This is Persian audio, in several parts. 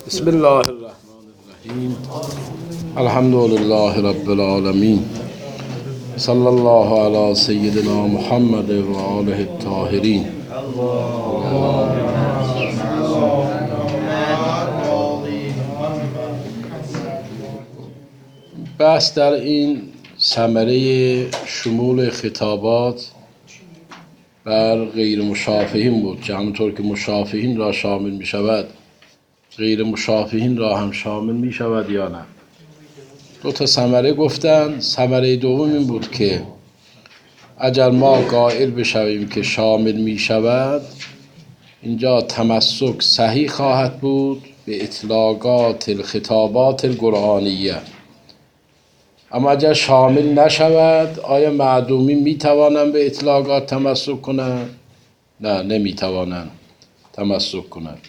بسم الله الرحمن الرحیم. الحمد لله رب العالمین. صلی الله علی سیدنا محمد و آله الطاهرین. بحث در این ثمره شمول خطابات بر غیر مشافهین بود که همونطور که مشافهین را شامل می شود غیر مشافهین را هم شامل می شود یا نه. دو تا ثمره گفتن. ثمره دوم این بود که اگر ما قائل بشویم که شامل می شود، اینجا تمسک صحیح خواهد بود به اطلاقات الخطابات القرآنیه. اما اگر شامل نشود، آیا معدومین می توانند به اطلاقات تمسک کنند؟ نه، نمی توانند تمسک کنند.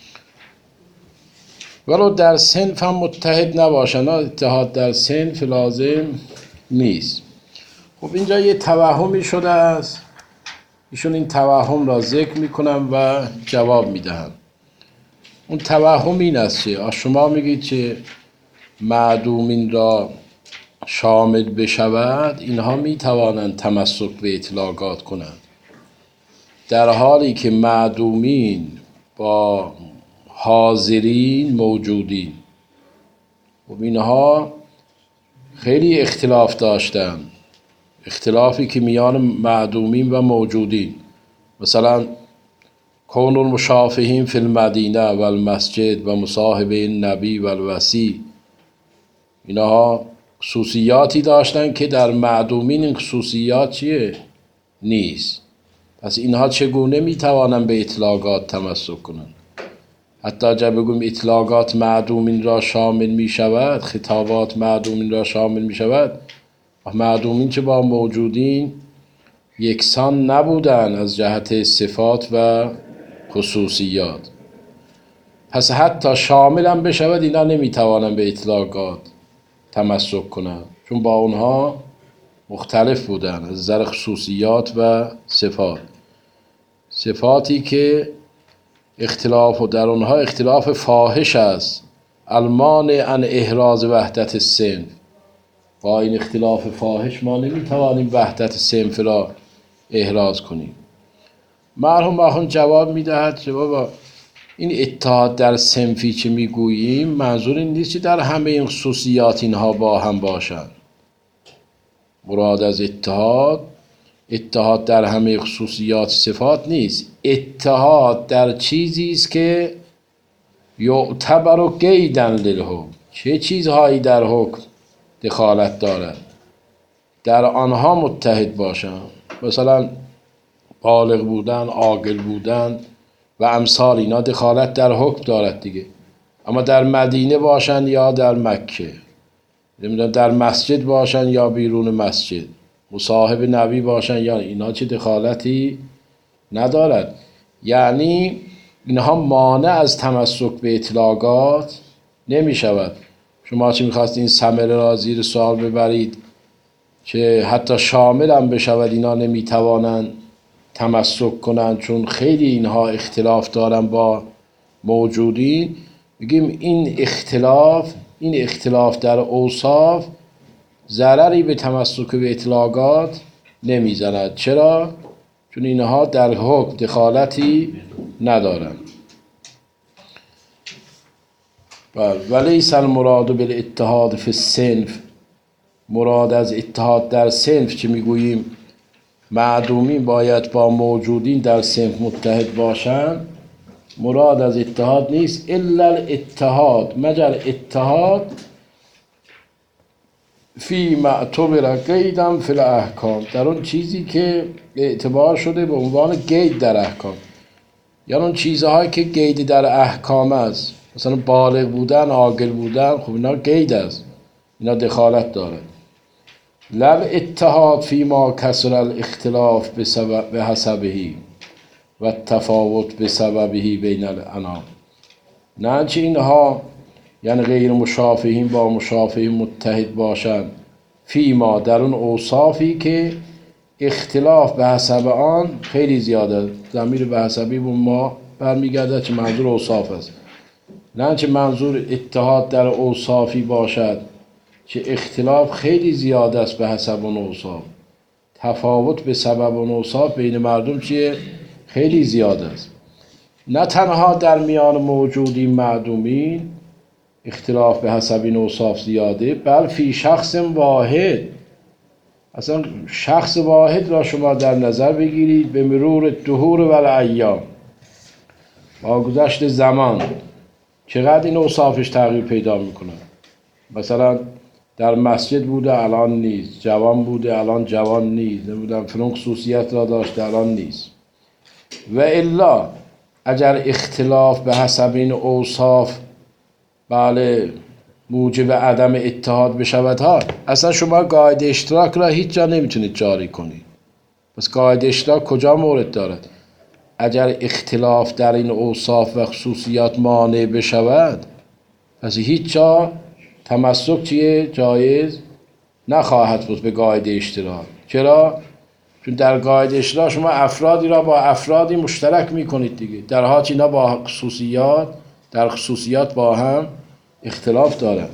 ولو در صنف هم متحد نباشند. اتحاد در صنف لازم نیست. خب اینجا یه توهمی شده است، ایشون این توهم را ذکر میکنن و جواب میدهن. اون توهم این است که شما میگید که معدومین را شامل بشود، اینها میتوانند تمسک به اطلاقات کنند، در حالی که معدومین با حاضرین موجودین. و اینها خیلی اختلاف داشتن، اختلافی که میان معدومین و موجودین. مثلا کون المشافهین فی المدینه و المسجد و مصاحبه النبی و الوصی، اینها خصوصیاتی داشتن که در معدومین این خصوصیات چیه؟ نیست. پس اینها چگونه میتوانند به اطلاقات تمسک کنند؟ حتی اگر بگویم اطلاقات معدومین را شامل می شود، خطابات معدومین را شامل می شود، معدومین که با موجودین یکسان نبودن از جهت صفات و خصوصیات. پس حتی شامل هم بشود، اینا نمی توانند به اطلاقات تمسک کنند، چون با اونها مختلف بودن از نظر خصوصیات و صفات. صفاتی که اختلاف و در اونها اختلاف فاحش است، المانع عن احراز وحدت الصنف. با این اختلاف فاحش ما نمیتوانیم وحدت صنف را احراز کنیم. مرحوم جواب میدهد که بابا این اتحاد در صنفی که میگوییم منظور این نیست که در همه این خصوصیات اینها با هم باشند. مراد از اتحاد در همه خصوصیات صفات نیست. اتحاد در چیزی است که یعتبر قیدا للحکم. چه چیزهایی در حکم دخالت دارد، در آنها متحد باشند. مثلا بالغ بودن، عاقل بودن و امثال اینا دخالت در حکم دارد دیگه. اما در مدینه باشند یا در مکه، نمیدونم در مسجد باشند یا بیرون مسجد، مصاحب نبی باشند یا اینا چه دخالتی ندارد. یعنی اینها مانع از تمسک به اطلاقات نمی شود. شما چی میخواست این ثمره را زیر سوال ببرید که حتی شامل هم بشود، اینا نمی توانند تمسک کنند چون خیلی اینها اختلاف دارن با موجودین. بگیم این اختلاف در اوصاف ضرری به تمسک به اطلاقات نمیزند. چرا؟ چون اینها در حکم دخالتی ندارند. ولیس المراد بالاتحاد فی الصنف. مراد از اتحاد در صنف که میگوییم معدومین باید با موجودین در صنف متحد باشند، مراد از اتحاد نیست. الا الاتحاد، مگر اتحاد فی معتبر قیدا فی الاحکام، در اون چیزی که اعتبار شده به عنوان قید در احکام. یعنی اون چیزهایی که قید در احکام است، مثلا بالغ بودن، عاقل بودن، خب اینا قید است، اینا دخالت داره. لل اتحاد فی ما کسر الاختلاف به حسبهی و تفاوت به سببهی بین الانام. نه چه اینها یعنی غیر مشافهین با مشافهین متحد باشند فی ما در اون اوصافی که اختلاف به حسب آن خیلی زیاده. ضمیر به حسبی ما برمیگرده که منظور اوصاف است. نه چه منظور اتحاد در اوصافی باشد که اختلاف خیلی زیاد است به حسب اون اوصاف، تفاوت به سبب اون اوصاف بین مردم چیه؟ خیلی زیاد است. نه تنها در میان موجودین معدومین اختلاف به حسب این اوصاف زیاده، بل فی شخص واحد، اصلا شخص واحد را شما در نظر بگیرید، به مرور الدهور و الایام، با گذشت زمان چقدر این اوصافش تغییر پیدا میکنه. مثلا در مسجد بوده الان نیست، جوان بوده الان جوان نیست، نمیدونم فلان خصوصیت را داشته الان نیست. و الا اگر اختلاف به حسب این اوصاف بله موجب عدم اتحاد بشود ها، اصلا شما قاعده اشتراک را هیچ جا نمیتونید جاری کنید. پس قاعده اشتراک کجا مورد دارد؟ اگر اختلاف در این اوصاف و خصوصیات مانع بشود، پس هیچ جا تمسک چیه؟ جایز نخواهد بود به قاعده اشتراک. چرا؟ چون در قاعده اشتراک شما افرادی را با افرادی مشترک میکنید دیگه، در حالی اینا با خصوصیات در خصوصیات با هم اختلاف دارند.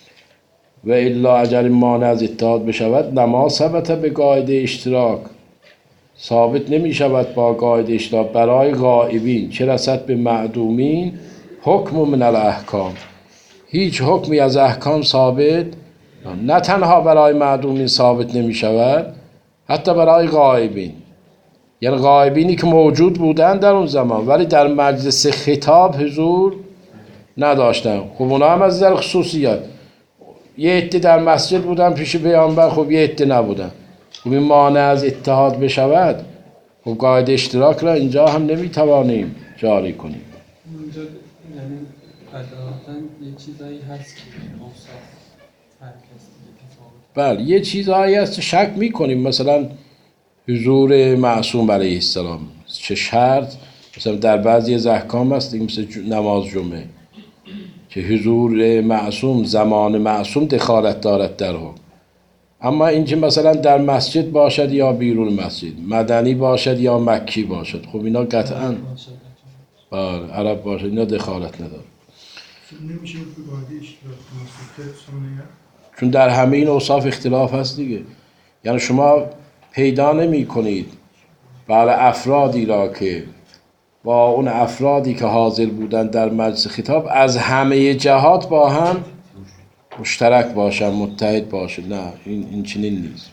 و الا اگر مانع از اتحاد بشود لما ثبت به قاعده اشتراک، ثابت نمی شود با قاعده اشتراک برای غائبین چه رسد به معدومین حکم من الاحکام، هیچ حکمی از احکام ثابت نه تنها برای معدومین ثابت نمی شود، حتی برای غائبین، یعنی غائبینی که موجود بودن در اون زمان ولی در مجلس خطاب حضور نداشتن. خب اونا هم از در خصوصیات، یه عده در مسجد بودن پیش پیامبر، خب یه عده نبودن، خب این مانع از اتحاد بشود، خب قاعده اشتراک را اینجا هم نمیتوانیم جاری کنیم. اونجا یعنی قطعاً یه چیزایی هست که اوصاف فرق است دیگه، تفاوت. بله یه چیزهایی هست شک میکنیم، مثلا حضور معصوم علیه السلام چه شرط، مثلا در بعضی از احکام هست دیگه، مثل نماز جمعه که حضور معصوم زمان معصوم دخالت دارد در حکم. اما اینکه مثلا در مسجد باشد یا بیرون مسجد، مدنی باشد یا مکی باشد، خب اینا قطعا بله عرب باشد اینا دخالت نداره. نمیشه به قاعده اشتراک منصوب، چون در همه این اوصاف اختلاف هست دیگه. یعنی شما پیدا نمی کنید برای افرادی را که با اون افرادی که حاضر بودن در مجلس خطاب از همه جهات با هم مشترک باشن، متحد باشن، نه این چنین نیست.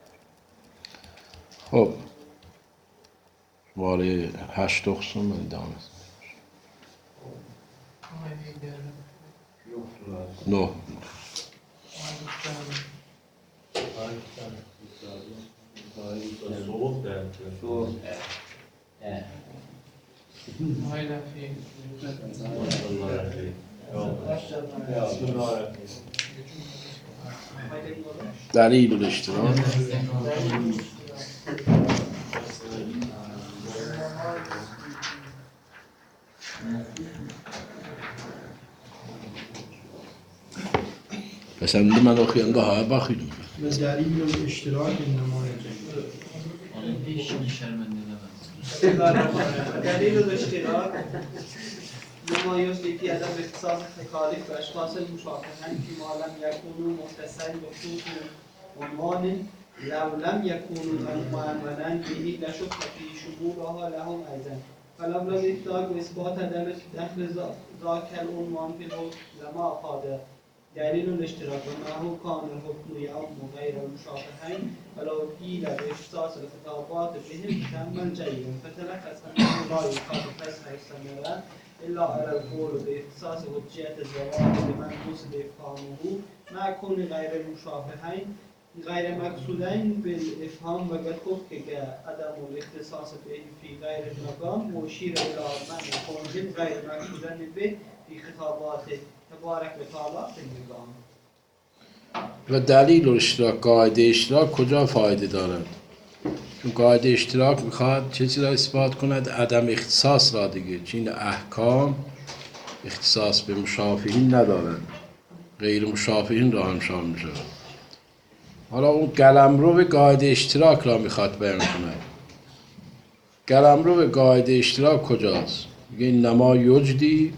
خب شماره 8 اقسم من دامه 9 دلیل الاشتراک. پسند من رو خیانده ها بخیدم و دلیل الاشتراک دلیل الاشتراک نما يثبت في عدم اختصاص التكاليف باشخاص المشاركين فيما لم يكونوا مختصين بخصوص عنوان لو لم يكونوا معملا به لشك في شمولها لهم ايضا فلو لم يحتاج اثبات عدم دخل ذاك العنوان في الحكم لما افاد دلیل الاشتراک انه کان الحکم یعم غیر المشابهین ولو قیل باختصاص الخطابات بهم تما جیدا فتلخص انه لا یکاد فسح الثمره الا على القول باختصاص حجیت الزواج لمن قصد افهامه مع کون غیر المشابهین غیر مقصودین بالافهام و قد گفت که عدم الاختصاص به فی غیر المقام مشیر الی من کونهم غیر مقصودین به فی خطابات تبارک و تعالی بالنظام. و دلیل اشتراک قاعده اشتراک کجا فایده دارد؟ چون قاعده اشتراک میخواد چه چیزی را اثبات کند؟ عدم اختصاص را دیگه، چون احکام اختصاص به مشافهین ندارند، غیر مشافهین را هم شامل میشه. حالا اون قلمرو به قاعده اشتراک را میخواد بیان کند. قلمرو به قاعده اشتراک کجاست؟ میگه نما یجدی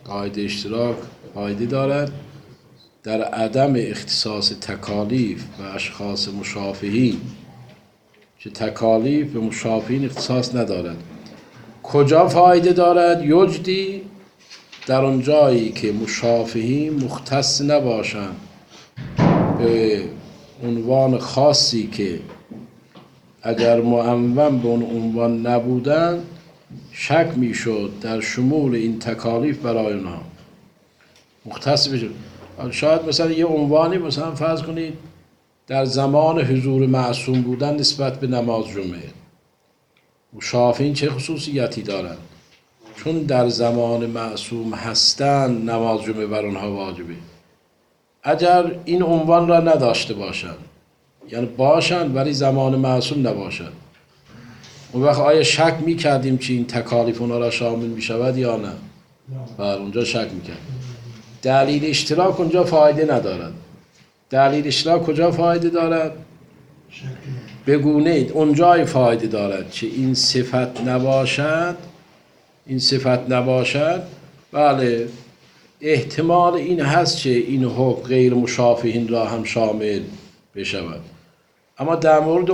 قاعده اشتراک فایده دارد در عدم اختصاص تکالیف و اشخاص مشافهین، که تکالیف به مشافهین اختصاص ندارد. کجا فایده دارد؟ یجدی، در اون جایی که مشافهین مختص نباشند به عنوان خاصی که اگر معمم به اون عنوان نبودن شک میشد در شمول این تکالیف برای اونها مختص بشه. شاید مثلا یه عنوانی مثلا فرض کنید در زمان حضور معصوم بودن نسبت به نماز جمعه، مشافهین چه خصوصیتی دارند؟ چون در زمان معصوم هستند نماز جمعه بر اونها واجبه. اگر این عنوان را نداشته باشند، یعنی باشند ولی زمان معصوم نباشند، اون وقت آیا شک میکردیم چی این تکالیف اونا را شامل میشود یا نه؟ بله، اونجا شک میکردیم. دلیل اشتراک اونجا فایده ندارد. دلیل اشتراک کجا فایده دارد؟ بگونه اونجای فایده دارد که این صفت نباشد. این صفت نباشد، بله، احتمال این هست که این حکم غیر مشافهین را هم شامل بشود. اما در مورد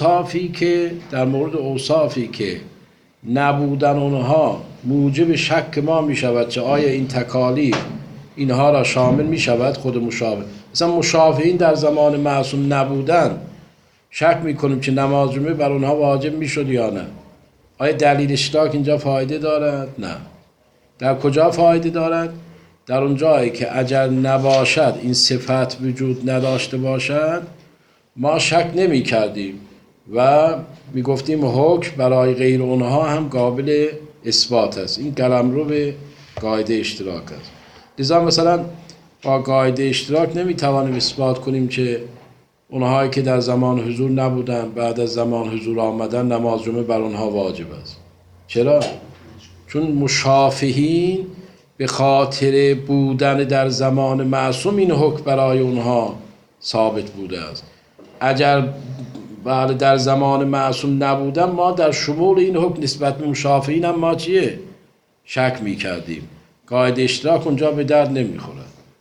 اوصافی که نبودن اونها موجب شک ما می شود که آیا این تکالیف اینها را شامل می شود، خود مشافه، مثلا مشافهین در زمان معصوم نبودن شک می کنیم که نماز جمعه بر اونها واجب می شد یا نه. آیا دلیل اشتراک اینجا فایده دارد؟ نه. در کجا فایده دارد؟ در اون جایی که اگر نباشد، این صفت وجود نداشته باشد، ما شک نمی کردیم و می گفتیم حکم برای غیر اونها هم قابل اثبات است. این قلمرو به قاعده اشتراک است. لذا مثلا با قاعده اشتراک نمی توانیم اثبات کنیم که اونهایی که در زمان حضور نبودن بعد از زمان حضور آمدن نماز جمعه بر اونها واجب است. چرا؟ چون مشافهین به خاطر بودن در زمان معصوم این حکم برای اونها ثابت بوده است. اگر بعد در زمان معصوم نبودن ما در شمول این حکم نسبت به مشافهین هم ما چیه؟ شک می کردیم. قاعده اشتراک اونجا به درد نمی خورد.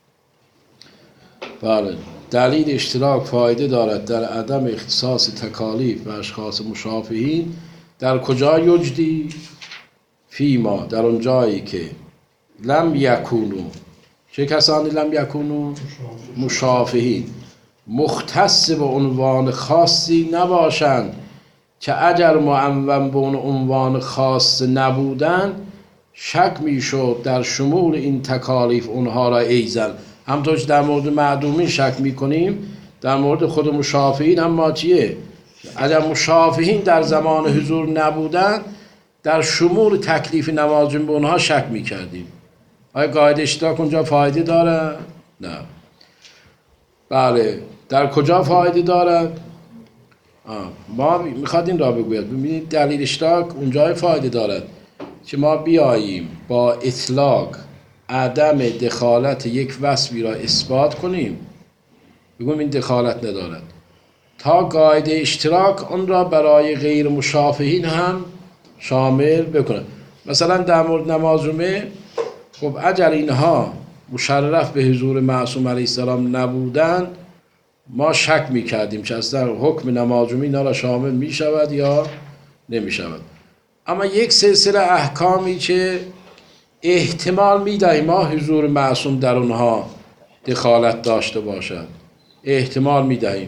بله، دلیل اشتراک فایده دارد در عدم اختصاص تکالیف و اشخاص مشافهین. در کجا یجدی؟ فیما، در اون جایی که لم یکونو، چه کسانی لم یکونو؟ مشافهین مختص به عنوان خاصی نباشند که اگر معمم به اون عنوان خاص نبودن شک میشد در شمول این تکالیف اونها را ایزن. همطور که در مورد معدومین شک میکنیم، در مورد خود مشافهین هم ما چیه؟ اگر مشافهین در زمان حضور نبودن در شمول تکلیف نماز جمعه به اونها شک میکردیم. آیا قاعده اشتراک اونجا فایده داره؟ نه. بله، در کجا فایده دارد؟ ما میخواد این را بگوید. ببینید دلیل اشتراک اونجای فایده دارد که ما بیاییم با اطلاق عدم دخالت یک وصفی را اثبات کنیم، بگویم این دخالت ندارد، تا قاعده اشتراک اون را برای غیر مشافهین هم شامل بکنه. مثلا در مورد نماز جمعه، خب اگر اینها مشرف به حضور معصوم علیه السلام نبودند ما شک میکردیم که اصلا حکم نماز جمعه اینا را شامل میشود یا نمیشود. اما یک سلسله احکامی که احتمال میدهیم ما حضور معصوم در اونها دخالت داشته باشد، احتمال میدهیم.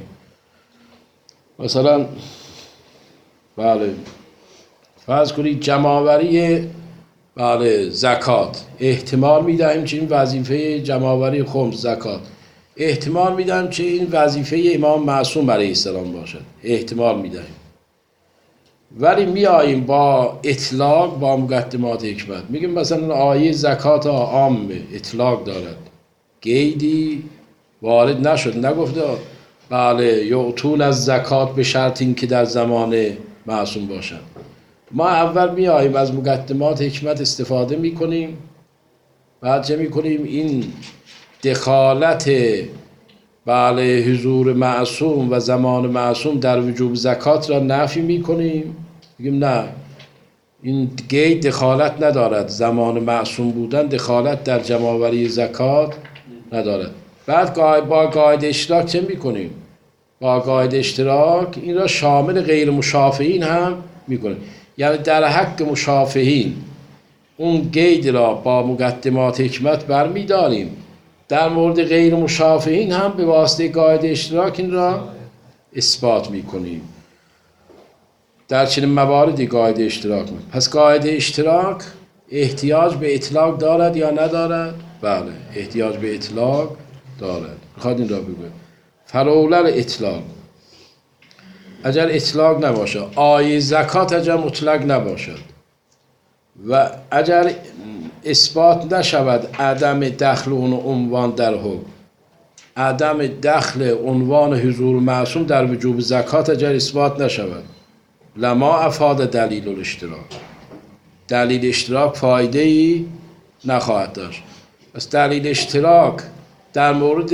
مثلا بله فرض کنید جمع‌آوری بله زکات، احتمال میدهیم که این وظیفه جمع‌آوری خمس زکات، احتمال میدهیم که این وظیفه امام معصوم علیه السلام باشد، احتمال میدهیم. ولی میاییم با اطلاق، با مقدمات حکمت میگیم مثلا آیه زکات عام اطلاق دارد، قیدی وارد نشد، نگفته بله یعطون از زکات به شرط این که در زمان معصوم باشد. ما اول میاییم از مقدمات حکمت استفاده میکنیم، بعد چه میکنیم؟ این دخالت بله حضور معصوم و زمان معصوم در وجوب زکات را نفی میکنیم، میگیم نه، این قید دخالت ندارد، زمان معصوم بودن دخالت در جمع‌آوری زکات ندارد. بعد با قاعده اشتراک چه میکنیم؟ با قاعده اشتراک این را شامل غیر مشافهین هم میکنیم. یعنی در حق مشافهین اون قید را با مقدمات حکمت برمیداریم، در مورد غیر مشافهین هم به واسطه قاعده اشتراک این را اثبات میکنیم. در چنین مواردی قاعده اشتراک میکنیم. پس قاعده اشتراک احتیاج به اطلاق دارد یا ندارد؟ بله، احتیاج به اطلاق دارد. میخواد این را بگوید فراولر اطلاق، اگر اطلاق نباشه، آیه زکات اگر مطلق نباشد و اگر اثبات نشود عدم دخل اون عنوان در حکم، عدم دخل عنوان حضور معصوم در وجوب زکات اگر اثبات نشود، لما افاد دلیل الاشتراک، دلیل اشتراک فایده ای نخواهد داشت. پس دلیل اشتراک در مورد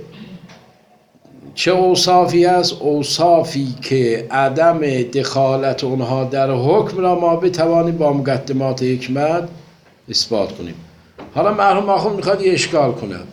چه اوصافی است؟ اوصافی که عدم دخالت اونها در حکم را ما بتوانیم با مقدمات حکمت اثبات کنیم. حالا مرحوم آخوند میخواد یه اشکال کند،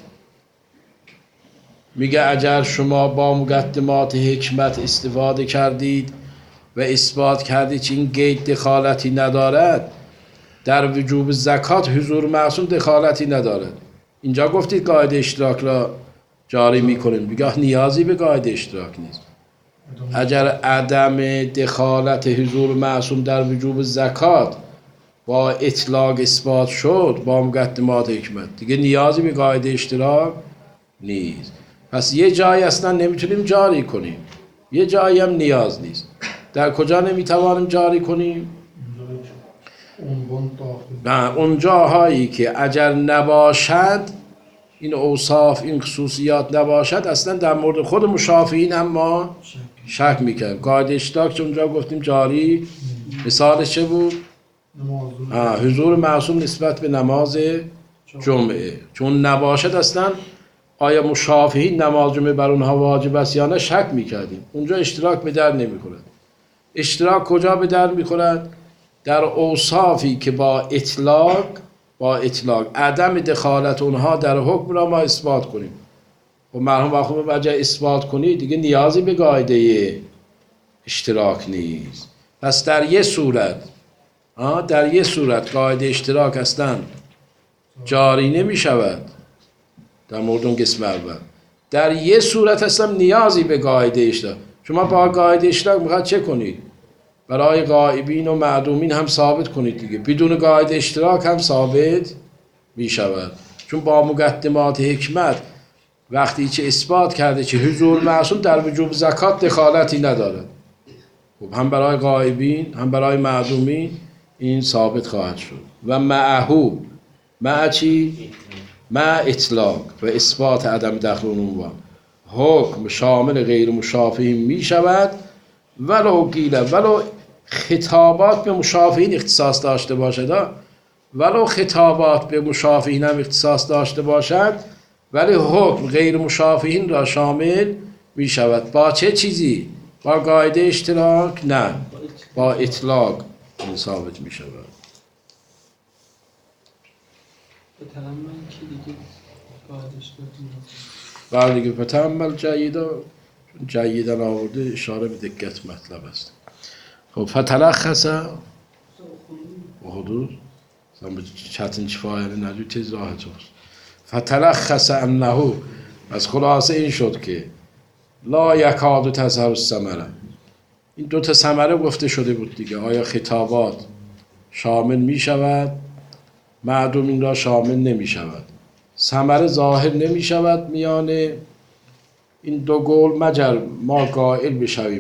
میگه اگر شما با مقدمات حکمت استفاده کردید و اثبات کردید که این قید دخالتی ندارد، در وجوب زکات حضور معصوم دخالتی ندارد، اینجا گفتید قاعده اشتراک را جاری میکنیم، بگاه نیازی به قاعده اشتراک نیست. اگر عدم دخالت حضور معصوم در وجوب زکات با اطلاق اثبات شد با مقدمات حکمت، دیگه نیازی به قاعده اشتراک نیست. پس یه جایی اصلا نمیتونیم جاری کنیم، یه جایی هم نیاز نیست. در کجا نمیتوانیم جاری کنیم؟ اون جاهایی که اگر نباشد این اوصاف، این خصوصیات نباشد، اصلا در مورد خود مشافهین هم ما شک میکنیم. قاعده اشتراک چون اونجا گفتیم جاری، مثالش چه بود؟ حضور معصوم نسبت به نماز جمعه، چون نباشد اصلا آیا مشافهین نماز جمعه بر اونها واجب است یا نه شک میکردیم. اونجا اشتراک به در نمیخورد. اشتراک کجا به در میخورد؟ در اوصافی که با اطلاق عدم دخالت اونها در حکم را ما اثبات کنیم. و مرحوم آخوند وجه اثبات کنی دیگه نیازی به قاعده اشتراک نیست. پس در یه صورت قاعده اشتراک اصلا جاری نمی شود در مورد اون قسم اول. در یه صورت اصلا نیازی به قاعده اشتراک. شما با قاعده اشتراک میخواد چه کنید؟ برای غائبین و معدومین هم ثابت کنید دیگه. بدون قاعده اشتراک هم ثابت می شود. چون با مقدمات حکمت وقتی چه اثبات کرده که حضور معصوم در وجوب زکات دخالتی ندارد، خب هم برای غائبین هم برای معدومین این ثابت خواهد شد. و معهو، مع چی؟ مع اطلاق و اثبات عدم دخل عنوان، حکم شامل غیر مشافهین می شود ولو خطابات به مشافهین اختصاص داشته باشد، ولو خطابات به مشافهین هم اختصاص داشته باشد، ولی حکم غیر مشافهین را شامل می شود. با چه چیزی؟ با قاعده اشتراک؟ نه، با اطلاق این ثابت می شود. به تأمل که دیگه قاعده اشتراک نیست. بعد دیگه به تأمل جیدن آورده اشاره به دقت مطلب است. خب فتلخص و حدود چتن فایل نجو تیز راه توست. فتلخص انه، از خلاصه این شد که لا یکاد تظهر الثمره، این دو تا ثمره گفته شده بود دیگه. آیا خطابات شامل می شود، معدوم این را شامل نمی شود، ثمره ظاهر نمی شود میان این دو قول، مگر ما قائل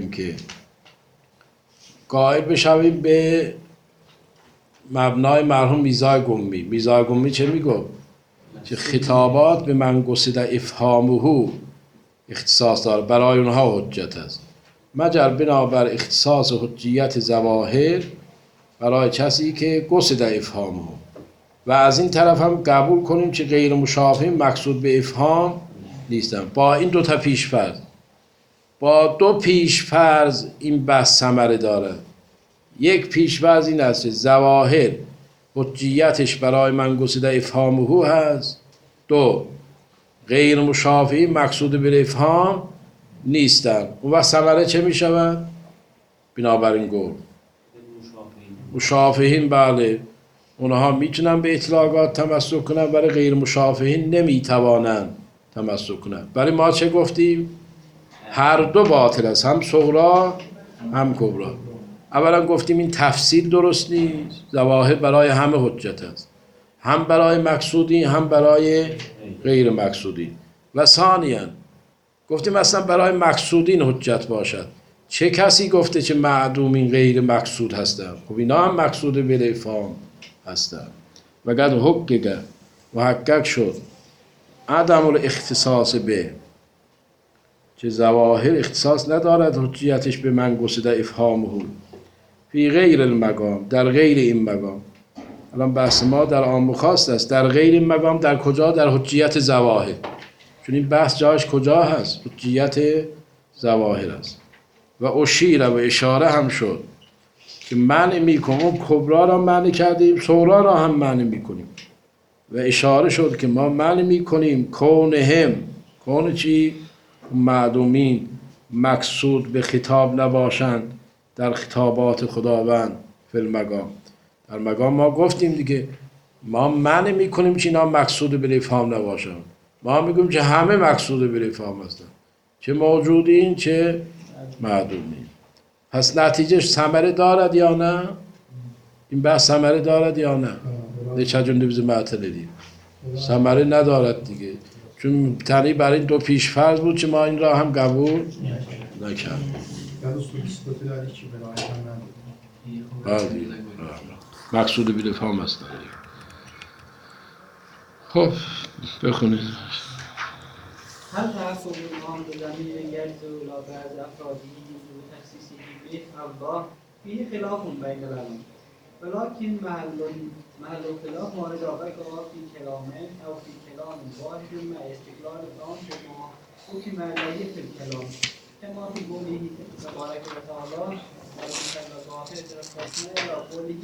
بشویم به مبنای مرحوم میزای گمی چه میگو؟ که خطابات به من قصد افهامه اختصاص داره، برای اونها حجت است، مگر بنابر اختصاص حجیت ظواهر برای کسی که قصد افهامه. و از این طرف هم قبول کنیم که غیر مشافهین مقصود به افهام نیستن. با این دو تا پیشفرض، با دو پیشفرض این بحث ثمره داره. یک پیش‌فرض این است که ظواهر حجیتش برای من گسیده افهامه هست. دو، غیر مشافهی مقصود به افهام نیستن. اون وقت ثمره چه می شود؟ بنابراین گفت مشافهین بله اونها میتونن به اطلاقات تمسک کنن ولی غیر مشافهین نمیتوانن تمسک کنن. برای ما چه گفتیم؟ هر دو باطل است، هم صغرا هم کبرا. اولا گفتیم این تفسیر درست نیست، ظواهر برای همه حجت است، هم برای مقصودی هم برای غیر مقصودی. و ثانیاً گفتیم اصلا برای مقصودین حجت باشد. چه کسی گفته که معدومین غیر مقصود هستند؟ خب اینا هم مقصود به افهام هستند. وقد حقق و حقق شد عدم الاختصاص به، که ظواهر اختصاص ندارد حجیتش به من گسیده افهامه فی غیر المقام، در غیر این مقام. الان بحث ما در عام و خاص است. در غیر این مقام در کجا؟ در حجیت ظواهر. چون این بحث جاش کجا هست؟ حجیت ظواهر است. و اشیر و اشاره هم شد که معنی میکنیم کبرا را معنی کردیم، صغرا را هم معنی میکنیم. و اشاره شد که ما معنی میکنیم کونهم، کون چی؟ معدومین مقصود به خطاب نباشند در خطابات خداوند فی المقام. در مقام ما گفتیم دیگه ما معنی میکنیم که اینا مقصود به افهام نباشند. ما میگیم که همه مقصود به افهام هستند، چه موجودین چه معدومین. پس نتیجهش ثمره دارد یا نه؟ این بحث ثمره دارد یا نه؟ چه جون دوز معطله دید ثمره ندارد دیگه، چون تنی برای دو پیش فرض بود که ما این را هم قبول نکردیم. مقصود به افهام است. خب بخونید. هل تحصل الإمام بضمير يرجع إلى بعض أفراده وتخصيصه به الله فيه خلاف بين العلماء، ولكن محل الخلاف مورد آبك في كلامه أو في كلام واحد مع استقلال الآن بما حكم عليه في الكلام، كما في قوله تبارك وتعالى ولكن الظاهر تركنا إلى قوله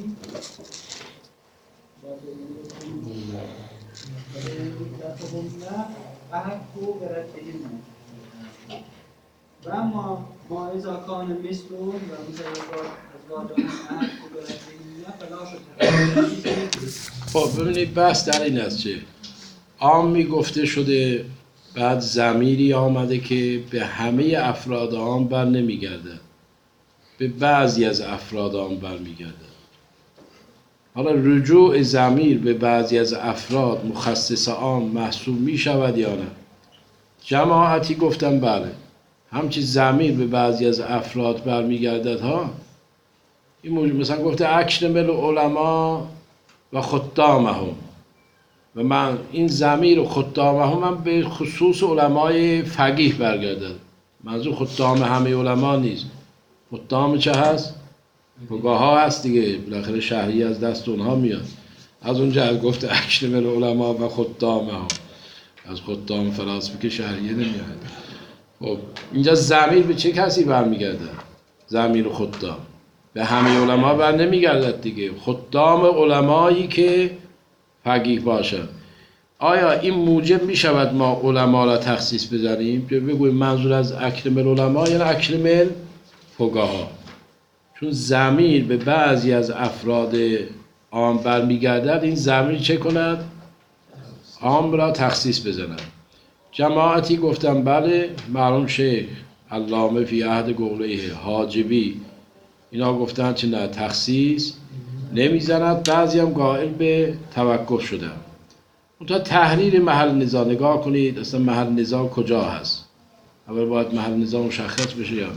و ما اذا کان مثل و مثل ازواجهم احق برتهن فلا شد. خب ببینید بحث در این است که عامی گفته شده، بعد ضمیری آمده که به همه افراد عام بر نمیگرده، به بعضی از افراد عام بر میگرده. حالا رجوع ضمیر به بعضی از افراد مخصص عام محسوب می شود یا نه؟ جماعتی گفتن بله، همچی ضمیر به بعضی از افراد برمیگردد ها. این موجود مثلا گفته اکرم العلماء و خدامهم، و من این ضمیر و خدامهم هم به خصوص علمای فقیه برگردد. منظور خدام همه علما نیست. خدام چه هست؟ فقها هست دیگه، بالاخره شهری از دست اونها میاد. از اونجا گفته اکرم العلماء و خدامهم، از خدام فلاسفه که شهریه نمیاد. خب اینجا ضمیر به چه کسی برمیگرده؟ ضمیر خدام به همه علما بر نمیگردد دیگه، خدام علمایی که فقیه باشن. آیا این موجب میشود ما علما را تخصیص بزنیم که بگویم منظور از اکرم العلماء یعنی اکرم الفقها؟ چون ضمیر به بعضی از افراد عام برمیگردد، این ضمیر چه کند؟ عام را تخصیص بزند. جماعتی گفتن بله، معلوم شیخ علامه فی عهد قوله حاجبی اینا گفتن چه نه تخصیص نمیزند. بعضی هم قائل به توقف شدن. اونتا تحریر محل نزاع نگاه کنید، اصلا محل نزاع کجا هست؟ اول باید محل نزاع مشخص بشه یا نه.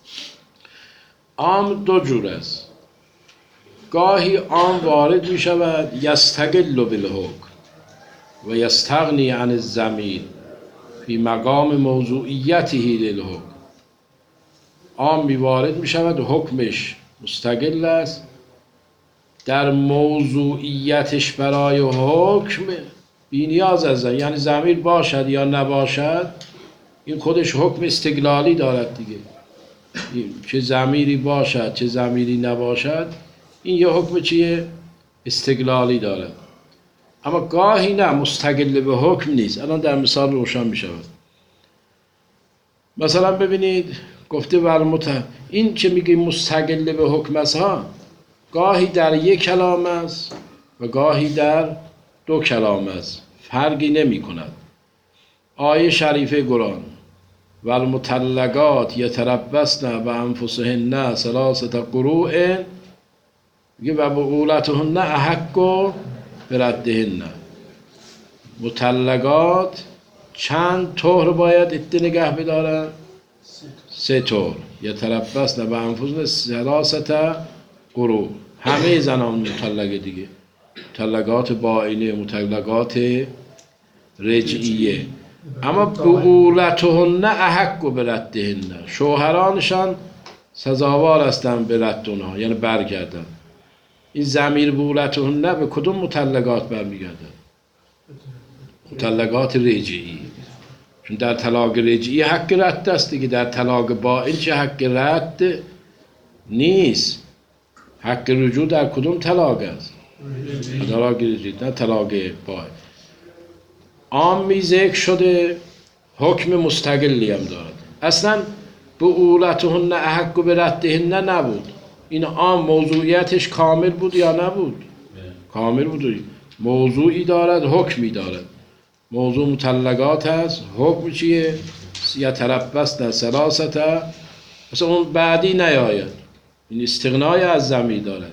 عام دو جور است. گاهی عام وارد می شود یستقل بالحکم و یستغنی عن الضمیر فی مقام موضوعیته للحکم. عام می وارد می شود و حکمش مستقل است، در موضوعیتش برای حکم بی نیاز از ضمیر، یعنی ضمیر باشد یا نباشد این خودش حکم استقلالی دارد دیگه. چه ضمیری باشد چه ضمیری نباشد، این یه حکم چیه؟ استقلالی داره. اما گاهی نه، مستقل به حکم نیست. الان در مثال روشن می شود. مثلا ببینید گفته این که میگه مستقل به حکم است ها، گاهی در یک کلام است و گاهی در دو کلام است، فرقی نمی کند. آیه شریفه قرآن و المطلقات یتربصن بانفسهن ثلاثه قروء، میگه و بعولتهن احق بردهن. مطلقات چند طهر باید عده نگه بدارن؟ 3 طهر. یتربصن بانفسهن ثلاثه قروء. همه زنان مطلقه دیگه، مطلقات بائنه، مطلقات رجعیه. اما بعولتهن احق بردهن، شوهرانشان سزاوار هستن به رد اونها، یعنی برگردن. این ضمیر بعولتهن به کدوم مطلقات برمیگردن؟ مطلقات رجعی. چون در طلاق رجعی حق رد است دیگه، در طلاق بائن چه حق رد نیست. حق رجوع در کدوم طلاق است؟ طلاق رجعی، نه طلاق بائن. عامی ذکر شده، حکم مستقلی هم دارد. اصلا بعولتهن احق بردهن نبود. این عام موضوعیتش کامل بود یا نبود؟ کامل بود. موضوعی دارد، حکمی دارد. موضوع مطلقات هست، حکم چیه؟ یتربصن ثلاثه. مثلا اون بعدی نیاید، این استغنای از ضمیر دارد.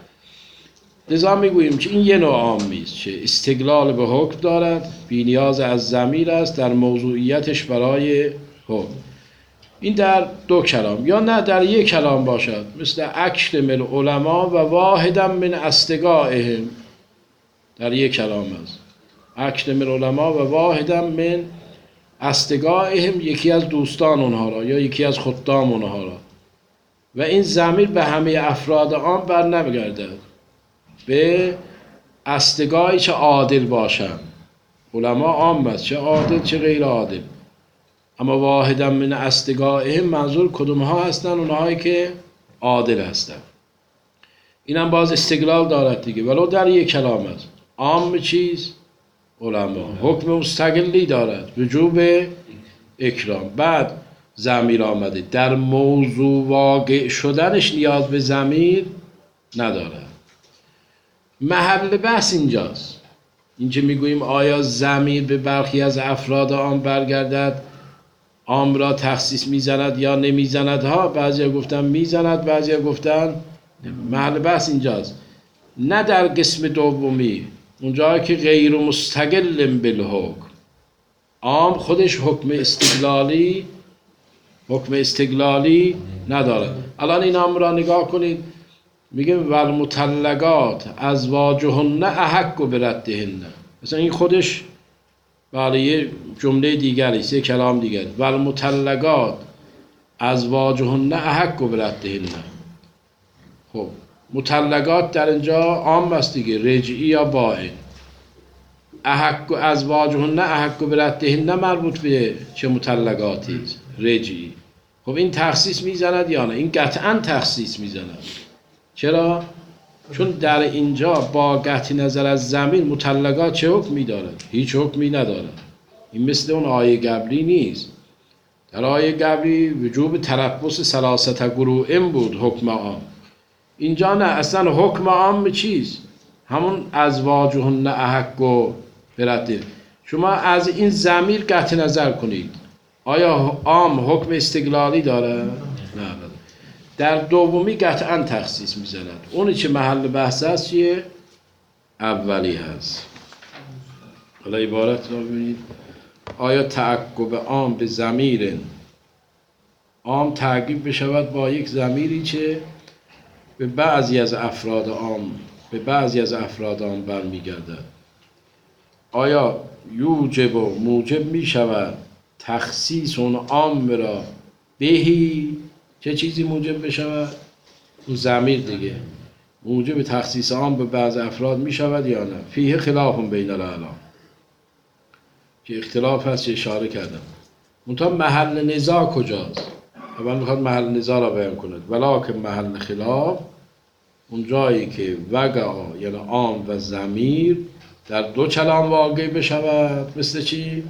لذا میگوییم که این یه نوع عامی است که استقلال به حکم دارد، بی نیاز از ضمیر است در موضوعیتش برای حکم. این در دو کلام یا نه در یک کلام باشد، مثل اکرم العلماء و واحدا من اصدقائهم، در یک کلام است. اکرم العلماء و واحدا من اصدقائهم، یکی از دوستان اونها را یا یکی از خدام اونها را. و این ضمیر به همه افراد عام بر نمیگردد، به اصدقایی چه عادل باشند. علما عام است، چه عادل چه غیر عادل. اما واحدا من اصدقائهم منظور کدوم ها هستن؟ اونهایی که عادل هستند. این هم باز استقلال دارد دیگه، ولو در یک کلام است. عام چیز؟ علما. حکم مستقلی دارد، وجوب اکرام. بعد ضمیر آمده، در موضوع واقع شدنش نیاز به ضمیر ندارد. محل بحث اینجاست. اینجا میگوییم آیا ضمیر به برخی از افراد عام برگردد، عام را تخصیص میزند یا نمیزند ها. بعضی گفتن میزند، بعضی گفتن. محل بحث اینجاست، نه در قسم دومی، اونجا که غیر مستقل بالحکم. عام خودش حکم استقلالی ندارد. الان این عام را نگاه کنید، میگه والمطلقات ازواجهن احق بردهن. مثلا این خودش برای یه جمله دیگری است، یه کلام دیگر. والمطلقات ازواجهن احق بردهن. خب مطلقات در اینجا عام است دیگه، رجعی یا بائن. احق ازواجهن احق بردهن مربوط به چه مطلقاتی است؟ رجعی. خب این تخصیص میزند یا نه؟ این قطعا تخصیص میزند. چرا؟ چون در اینجا با قطع نظر از ضمیر مطلقات چه حکمی دارد؟ هیچ حکمی ندارد. این مثل اون آیه قبلی نیست. در آیه قبلی وجوب تربص ثلاثه قروء بود، حکم عام. اینجا نه، اصلا حکم عام چیست؟ همون ازواجهن احق بردهن. شما از این ضمیر قطع نظر کنید، آیا عام حکم استقلالی داره؟ نه. در دومی قطعا تخصیص میزند. اونی که محل بحث است چیه؟ اولی هست. حالا عبارت رو ببینید، آیا تعقب عام به ضمیر عام تعقیب بشود با یک ضمیری که به بعضی از افراد عام برمیگردد؟ آیا یوجب و موجب می شود تخصیص اون عام را بهی؟ چه چیزی موجب بشود؟ اون ضمیر دیگه. موجب تخصیص عام به بعض افراد می شود یا نه؟ فیه خلاف بین العلماء، که اختلاف هست، که اشاره کردم. منتها محل نزاع کجاست؟ اول میخواد محل نزاع را بیان کند. ولکن محل خلاف اون جایی که وقع یعنی عام و ضمیر در دو کلام واقع بشود. مثل چی؟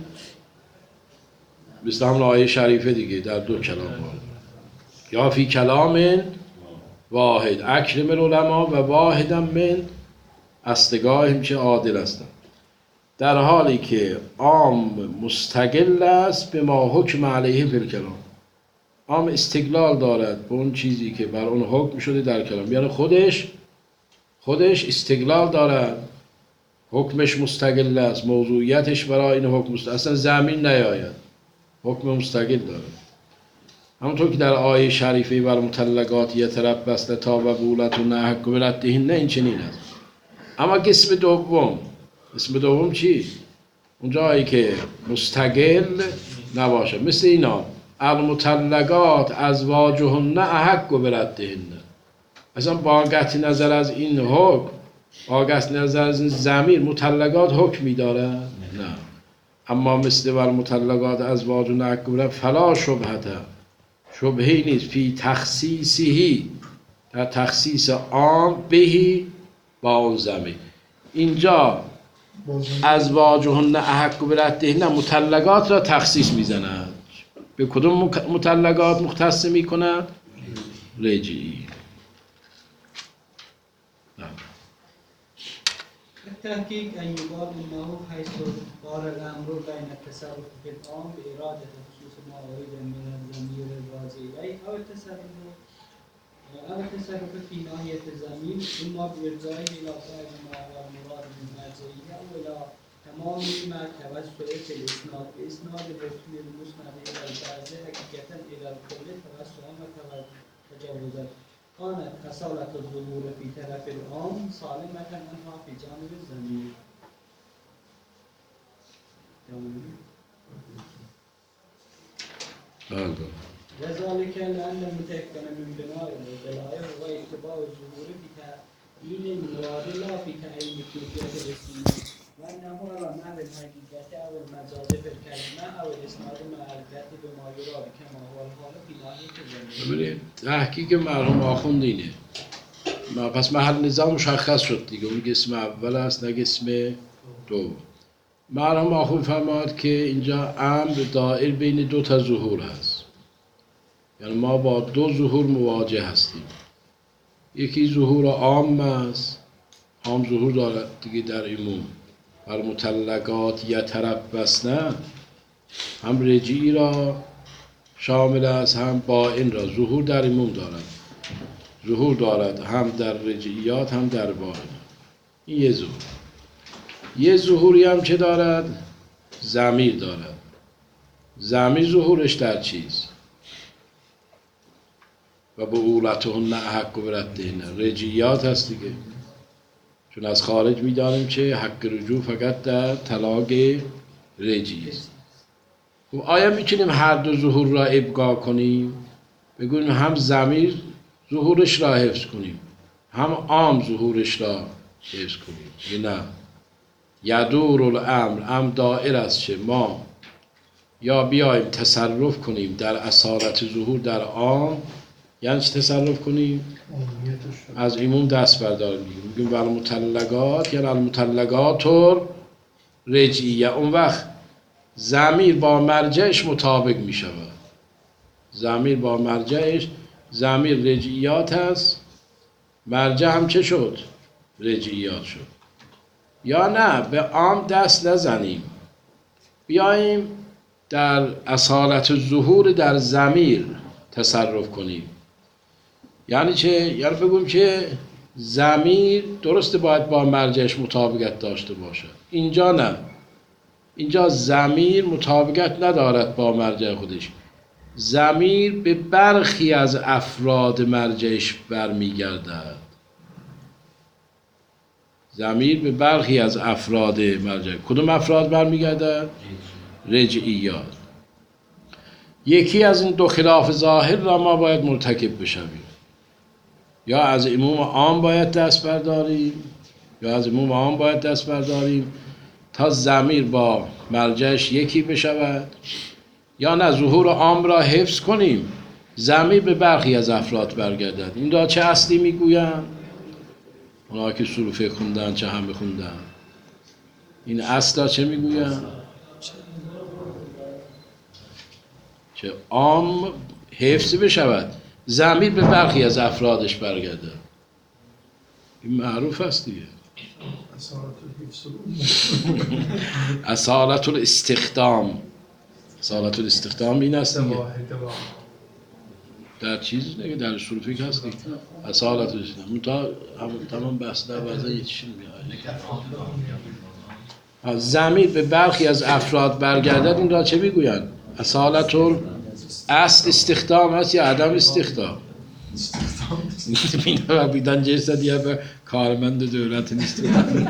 مثل همون آیه شریفه دیگه، در دو کلام واقع. یا فی کلام واحد اکرم العلماء و واحدا من استگاهم چه عادل هستند. در حالی که عام مستقل است به ما حکم علیه فی الکلام. عام استقلال دارد به اون چیزی که بر اون حکم شده در کلام، یعنی خودش استقلال دارد، حکمش مستقل است، موضوعیتش برای این حکم مستقل، اصلا زمین نیاید، حکم مستقل دارد. همونطور که در آیه شریفه بر مطلقات یتربصن تا و بولتون حق و ردهن، این چنین است. اما قسم دوم چی؟ اون جایی که مستقل نباشه، مثل اینا المطلقات ازواجهن احق بردهن. اصلا با قطع نظر از این حکم، با قطع نظر از این ضمیر، مطلقات حکمی داره؟ نه. اما مثل المطلقات ازواجهن احق بردهن فلا شبهته، شبهی نیست فی تخصیصی، در تخصیص عام بهی با اون ضمیر. اینجا ازواجهن احق بردهن مطلقات را تخصیص میزند. به کدوم مطلقات مختص میکند؟ رجعی. التحقیق ان یقال انه حیث دار الامر بین التصرف فی العام باراده خصوص ما اريد من الضمیر الراجع الیه او التصرف فی ناحیه الضمیر اما بارجاعه الى صاحب ما هو المراد من مرجعیه او الى تمام ما توسع فی الاسناد باسناد الرسول المسند الى البعض حقیقتا الى الكل توسعا و تجاوزا كانت اصالة الظهور في طرف العام سالمة عنها في جانب الضمیر. وذلك لأن المتيقن من بناء الدلائل هو اتباع الظهور في تعيين المراد لا في تعيين كيفية الاسم، وأنه على نحو الحقيقة أو المجاز في الكلمة أو الإسناد مع الكاتب بما يراد كما هو الحال في ناحية الضمیر. ببینید تحقیق مرحوم آخوند اینه. پس محل نزاع مشخص شد دیگه، اون قسم اول است نه قسم دوم. مرحوم آخوند فرماد که اینجا امر دائر بین دو تا ظهور هست، یعنی ما با دو ظهور مواجه هستیم. یکی ظهور عام است، عام ظهور دارد دیگه در عموم، بر مطلقات یتربصن هم رجعی را شامل است هم باین را. ظهور در عموم دارد، ظهور دارد هم در رجعیات هم در باین. این یه ظهور. یه ظهوری هم چه دارد؟ ضمیر دارد. ضمیر ظهورش در چیز؟ و بعولتهن احق بردهن، رجعیات هست دیگه، چون از خارج میدانیم چه حق رجوع فقط در طلاق رجعی است. خب آیا میتونیم هر دو ظهور را ابقا کنیم؟ بگوییم هم ضمیر ظهورش را حفظ کنیم هم عام ظهورش را حفظ کنیم؟ نه. یدور الامر دائر است چه ما یا بیایم تصرف کنیم در اصالت ظهور در عام. یعنی چه تصرف کنیم؟ از عموم دست برداریم دیگه. میگیم بر مطلقات یعنی المطلقات رجعیه. اون وقت ضمیر با مرجعش مطابق می شود. ضمیر با مرجعش، ضمیر رجعیات هست، مرجع هم چه شد؟ رجعیات شد. یا نه به عام دست نزنیم، بیاییم در اصالت ظهور در ضمیر تصرف کنیم. یعنی چه؟ یعنی بگویم که ضمیر درسته باید با مرجعش مطابقت داشته باشد. اینجا نه، اینجا ضمیر مطابقت ندارد با مرجع خودش. ضمیر به برخی از افراد مرجعش برمیگردد. ضمیر به برخی از افراد مرجع. کدوم افراد برمیگردد؟ رجعیات. یکی از این دو خلاف ظاهر را ما باید مرتکب بشویم. یا از عموم عام باید دست برداریم تا ضمیر با مرجعش یکی بشود، یا نه ظهور عام را حفظ کنیم، ضمیر به برخی از افراد برگردد. این را چه اصلی میگویند؟ اونا که صروفه خوندن چه همه خوندن، این اصلا چه میگویند؟ که عام حفظ بشود، ضمیر به برخی از افرادش برگردد. این معروف است دیگه. اصالت الاستخدام. اصالت الاستخدام این است دیگه. در چیز دیگه در صروفی که هست دیگه. اصالت الاستخدام تمام بحث در وضع یه چیزی میاد. ضمیر به برخی از افراد برگردد، این را چه میگویند؟ اصالت اصل استخدام هست یا عدم استخدام؟ میدونم بیدن جیسته دیگه به کارمند دولت نیست.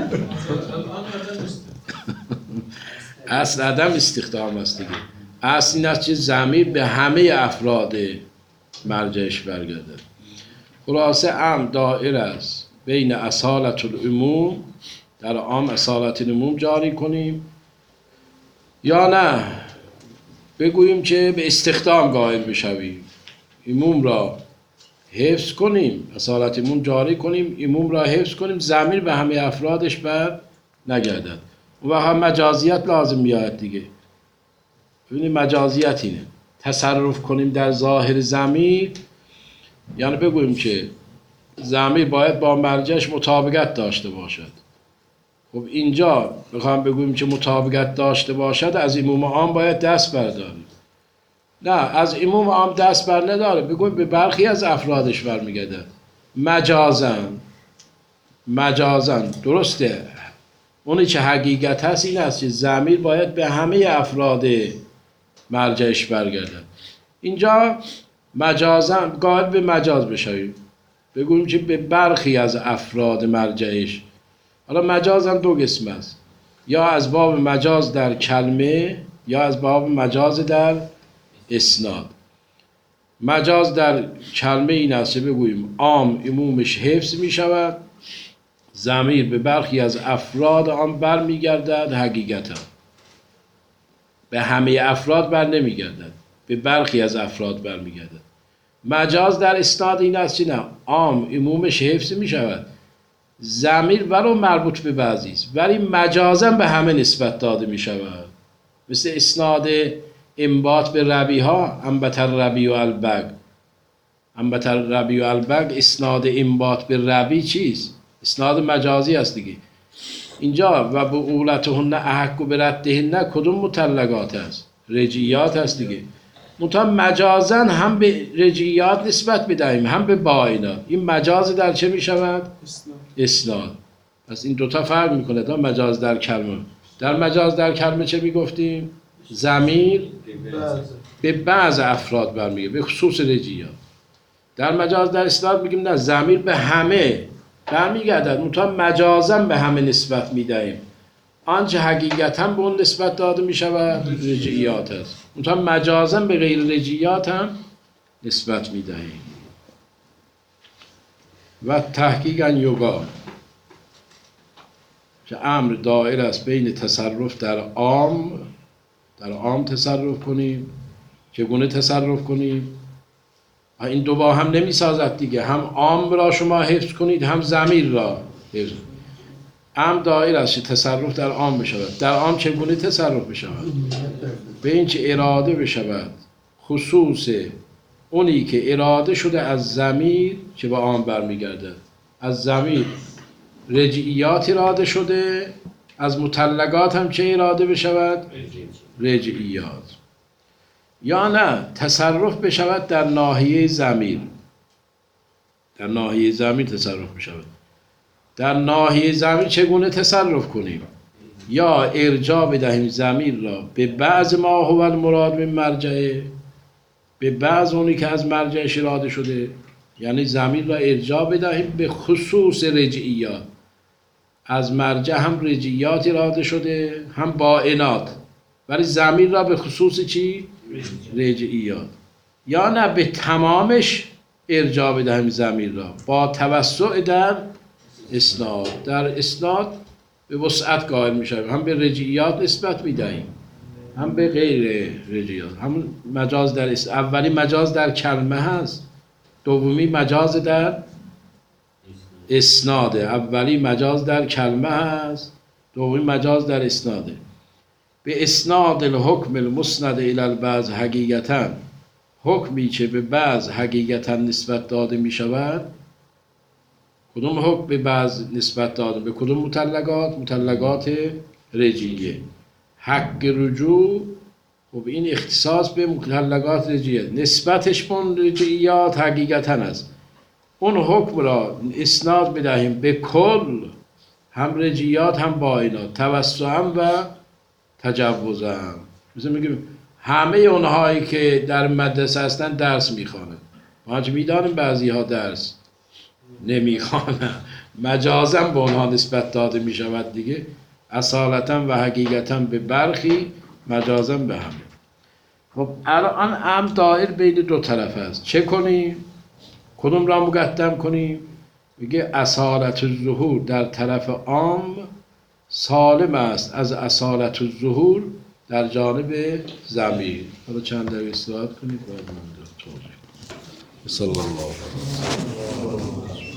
اصل عدم استخدام هست دیگه. اصل این است که ضمیر به همه افراد مرجعش برگردد. خلاصه عام دائر است بین اصالت العموم، در عام اصالت العموم جاری کنیم، یا نه بگوییم که به استخدام قائل بشویم، عموم را حفظ کنیم، اصالت عموم جاری کنیم، عموم را حفظ کنیم، ضمیر به همه افرادش بر نگردد. و هم مجازیت لازم میاد دیگه. ببینید مجازیت اینه، تصرف کنیم در ظاهر ضمیر، یعنی بگوییم که ضمیر باید با مرجعش مطابقت داشته باشد. خب اینجا بخوام بگوییم که مطابقت داشته باشد، از عموم عام باید دست برداریم. نه، از عموم عام دست بر نداره، بگوییم به برخی از افرادش برمیگردد. مجازن درسته. اونی که حقیقت هست این است که ضمیر باید به همه افراد مرجعش برگردد. اینجا مجازن قائل به مجاز بشویم، بگوییم که به برخی از افراد مرجعش. حالا مجاز هم دو قسم است، یا از باب مجاز در کلمه یا از باب مجاز در اسناد. مجاز در کلمه این است که بگوییم عام عمومش حفظ می شود، ضمیر به برخی از افراد آن بر می گردد، حقیقتا به همه افراد بر نمی گردد، به برخی از افراد بر می گردد. مجاز در اسناد این است که نه، عام عمومش حفظ می شود، ضمیر ولو مربوط به بعضی است ولی مجازا به همه نسبت داده می شود. مثل اسناد انبات به ربی ها، انبت الربی و البگ. انبت الربی و البگ اسناد انبات به ربی چیست؟ اسناد مجازی است دیگه. اینجا و بعولتهن احق بردهن کدوم مطلقات است؟ رجعیات است دیگه. منتها مجازن هم به رجعیات نسبت بدهیم هم به بائنات. این مجاز در چه می شود؟ اسناد. پس این دوتا فرق میکنه تا مجاز در کلمه. در مجاز در کلمه چه می گفتیم؟ ضمیر به بعض افراد برمیگه، به خصوص رجعیات. در مجاز در اسناد میگیم نه، ضمیر به همه برمیگردد، منتها مجازا به همه نسبت میدهیم. آنچه حقیقتا به اون نسبت داده می شود رجعیات است، منتها مجازا به غیر رجعیات هم نسبت می دهیم. و تحقیقا یوگا که امر دائر است بین تصرف در عام تصرف کنیم. چگونه تصرف کنیم؟ این دو با هم نمی سازد دیگه، هم عام را شما حفظ کنید هم ضمیر را حفظ. امر دائر است که تصرف در عام بشود. در عام چگونه تصرف بشود؟ به این که اراده بشود خصوص اونی که اراده شده از ضمیر که به عام برمیگردد. از ضمیر رجعیات اراده شده، از مطلقات هم چه اراده بشود؟ رجعیات. یا نه تصرف بشود در ناحیه ضمیر. در ناحیه ضمیر تصرف بشود. در ناحیه ضمیر چگونه تصرف کنیم؟ یا ارجاع بدهیم ضمیر را به بعض ما هو المراد من مرجعه، به بعض اونی که از مرجعش اراده شده، یعنی ضمیر را ارجاع بدهیم به خصوص رجعیات. از مرجع هم رجعیات اراده شده هم بائنات، ولی ضمیر را به خصوص چی؟ رجعیات. یا نه به تمامش ارجاع بدهیم ضمیر را با توسع در اسناد. در اسناد به وسعت قائل میشیم، هم به رجعیات نسبت میدهیم هم به غیر رجیات. همون مجاز در اولی مجاز در کلمه هست، دومی مجاز در اسناده. اولی مجاز در کلمه هست، دومی مجاز در اسناده. به اسناد الحکم المسند الی البعض حقیقتا، حکمی که به بعض حقیقتا نسبت داده می شود. کدوم حکم به بعض نسبت داده؟ به کدوم مطلقات؟ مطلقات رجیه. حق رجوع، خب این اختصاص به مطلقات رجیه، نسبتش به اون رجیات حقیقتا است. اون حکم را اسناد بدهیم به کل، هم رجیات هم باینات، توسعا و تجوزا. مثل میگیم همه اونهایی که در مدرسه هستن درس میخوانند. ما چه میدانیم بعضی ها درس نمیخوانند، مجازا به اونها نسبت داده میشود دیگه، اصالتا و حقیقتا به برخی، مجازا به همه. خب الان هم دایر بین دو طرف است. چه کنیم؟ کدوم را مقدم کنیم؟ میگه اصالت الظهور در طرف عام سالم است از اصالت الظهور در جانب ضمیر. حالا چند دقیقه استراحت کنید بعد من توضیح. صلی الله علیه و